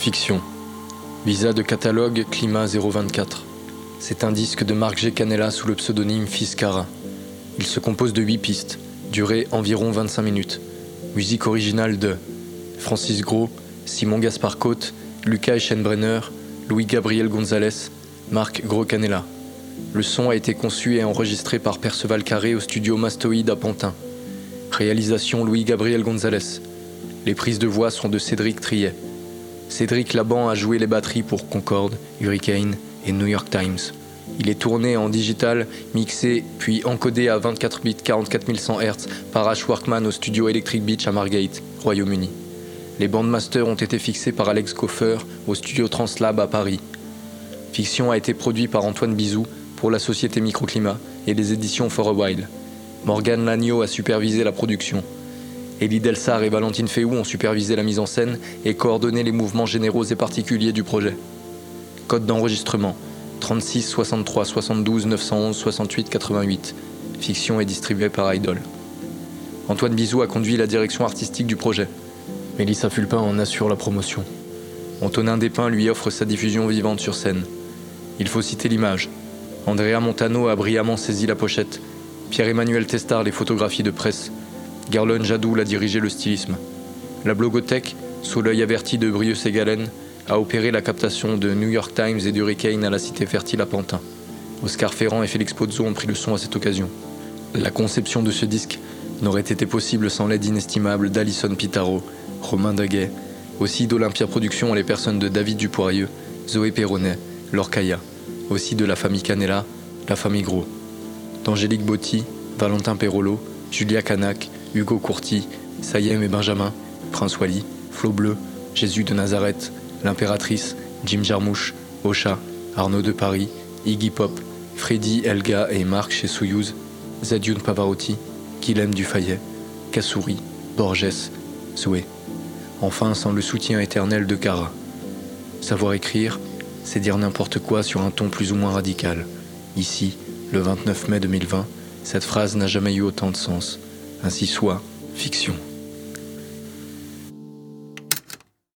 Fiction. Visa de catalogue Climat 024. C'est un disque de Marc G. Canella sous le pseudonyme Fiskara. Il se compose de 8 pistes, durée environ 25 minutes. Musique originale de Francis Gros, Simon Gaspard Côte, Lucas Eschenbrenner, Louis-Gabriel Gonzalez, Marc Gros Canella. Le son a été conçu et enregistré par Perceval Carré au studio Mastoïde à Pantin. Réalisation Louis-Gabriel Gonzalez. Les prises de voix sont de Cédric Triet. Cédric Laban a joué les batteries pour Concorde, Hurricane et New York Times. Il est tourné en digital, mixé puis encodé à 24 bits 44100 Hz par Ash Workman au studio Electric Beach à Margate, Royaume-Uni. Les bandmasters ont été fixés par Alex Goffer au studio Translab à Paris. Fiction a été produit par Antoine Bizou pour la société Microclimat et les éditions For a While. Morgane Lagneau a supervisé la production. Élie Delsart et Valentine Féhou ont supervisé la mise en scène et coordonné les mouvements généraux et particuliers du projet. Code d'enregistrement 36 63 72 911 68 88. Fiction est distribuée par Idol. Antoine Bizou a conduit la direction artistique du projet. Mélissa Fulpin en assure la promotion. Antonin Despins lui offre sa diffusion vivante sur scène. Il faut citer l'image. Andrea Montano a brillamment saisi la pochette. Pierre-Emmanuel Testard les photographies de presse. Garlone Jadou a dirigé le stylisme. La blogothèque, sous l'œil averti de Brieux et Galen, a opéré la captation de New York Times et d'Hurricane à la Cité Fertile à Pantin. Oscar Ferrand et Félix Pozzo ont pris le son à cette occasion. La conception de ce disque n'aurait été possible sans l'aide inestimable d'Alison Pitaro, Romain Daguet, aussi d'Olympia Productions et les personnes de David Dupoirieux, Zoé Perronnet, Laure Caillat, aussi de la famille Canella, la famille Gros, d'Angélique Botti, Valentin Perrolo, Julia Canac, Hugo Courty, Sayem et Benjamin, Prince Wally, Flo Bleu, Jésus de Nazareth, L'Impératrice, Jim Jarmusch, Ocha, Arnaud de Paris, Iggy Pop, Freddy, Elga et Marc chez Soyouz, Zadioun Pavarotti, Guilhem Dufayet, Kassouri, Borges, Zoé. Enfin, sans le soutien éternel de Cara. Savoir écrire, c'est dire n'importe quoi sur un ton plus ou moins radical. Ici, le 29 mai 2020, cette phrase n'a jamais eu autant de sens. Ainsi soit, fiction.